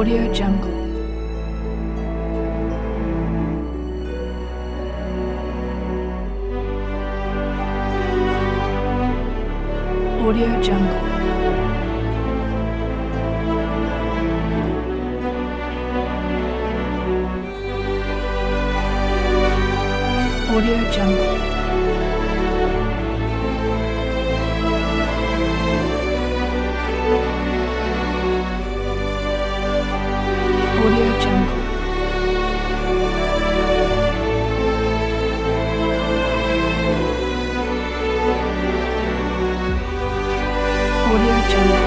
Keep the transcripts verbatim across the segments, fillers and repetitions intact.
Audio Jungle. Audio Jungle. Audio Jungle. Audio Jungle. Audio Jungle.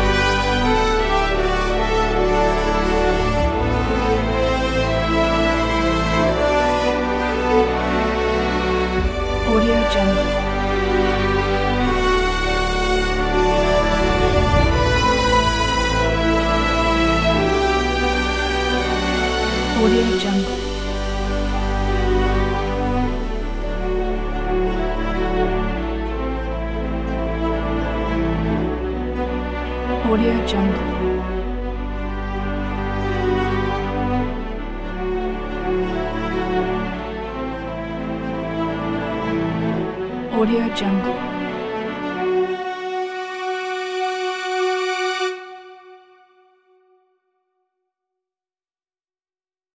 Audio Jungle. Audio Jungle. Audio Jungle. Audio Jungle.